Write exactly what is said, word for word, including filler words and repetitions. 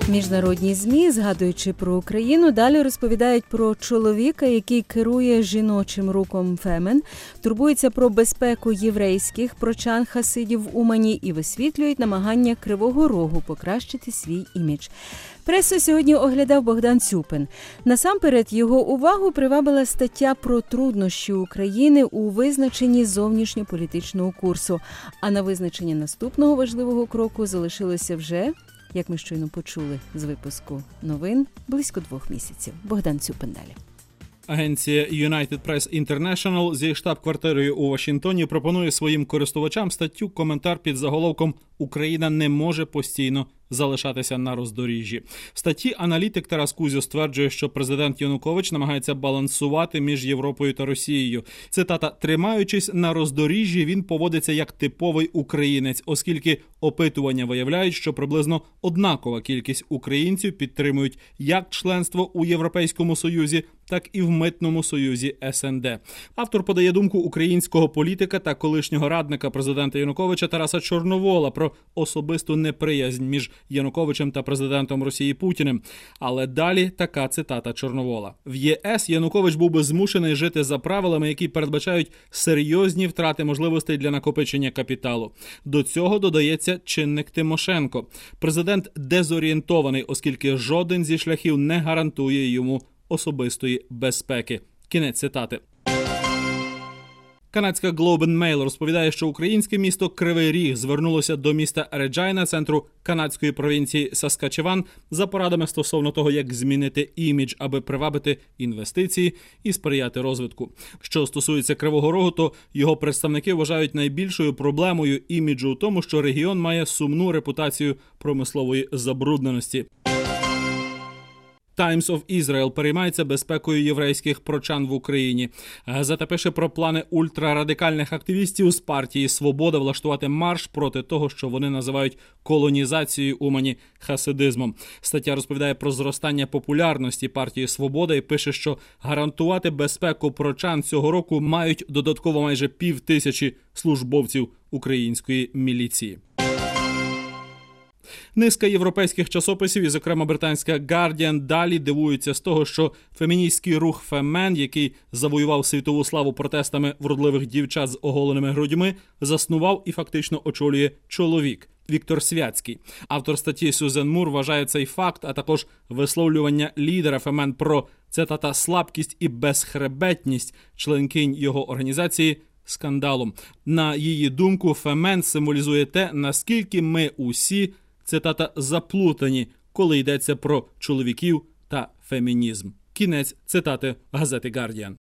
Міжнародні ЗМІ, згадуючи про Україну, далі розповідають про чоловіка, який керує жіночим рухом «Фемен», турбується про безпеку єврейських прочан-хасидів в Умані і висвітлюють намагання Кривого Рогу покращити свій імідж. Пресу сьогодні оглядав Богдан Цюпин. Насамперед, його увагу привабила стаття про труднощі України у визначенні зовнішньополітичного курсу. А на визначення наступного важливого кроку залишилося вже, як ми щойно почули з випуску новин, близько двох місяців. Богдан Цюпин далі. Агенція United Press International зі штаб-квартирою у Вашингтоні пропонує своїм користувачам статтю-коментар під заголовком «Україна не може постійно залишатися на роздоріжжі». В статті аналітик Тарас Кузьо стверджує, що президент Янукович намагається балансувати між Європою та Росією. Цитата: «Тримаючись на роздоріжжі, він поводиться як типовий українець, оскільки опитування виявляють, що приблизно однакова кількість українців підтримують як членство у Європейському Союзі, так і в Митному союзі ес ен де». Автор подає думку українського політика та колишнього радника президента Януковича Тараса Чорновола про особисту неприязнь між Януковичем та президентом Росії Путіним. Але далі така цитата Чорновола. «В є ес Янукович був би змушений жити за правилами, які передбачають серйозні втрати можливостей для накопичення капіталу. До цього додається чинник Тимошенко. Президент дезорієнтований, оскільки жоден зі шляхів не гарантує йому особистої безпеки». Кінець цитати. Канадська Globe and Mail розповідає, що українське місто Кривий Ріг звернулося до міста Реджайна, центру канадської провінції Саскачеван, за порадами стосовно того, як змінити імідж, аби привабити інвестиції і сприяти розвитку. Що стосується Кривого Рогу, то його представники вважають найбільшою проблемою іміджу у тому, що регіон має сумну репутацію промислової забрудненості. Times of Israel переймається безпекою єврейських прочан в Україні. Газета пише про плани ультрарадикальних активістів з партії «Свобода» влаштувати марш проти того, що вони називають колонізацією Умані хасидизмом. Стаття розповідає про зростання популярності партії «Свобода» і пише, що гарантувати безпеку прочан цього року мають додатково майже пів тисячі службовців української міліції. Низка європейських часописів, і зокрема британська Guardian, далі дивуються з того, що феміністський рух «Фемен», який завоював світову славу протестами вродливих дівчат з оголеними грудьми, заснував і фактично очолює чоловік – Віктор Святський. Автор статті Сюзен Мур вважає цей факт, а також висловлювання лідера «Фемен» про, цитата, «слабкість і безхребетність» членкинь його організації скандалом. На її думку, «Фемен» символізує те, наскільки ми усі, цитата, заплутані, коли йдеться про чоловіків та фемінізм. Кінець цитати газети «Гардіан».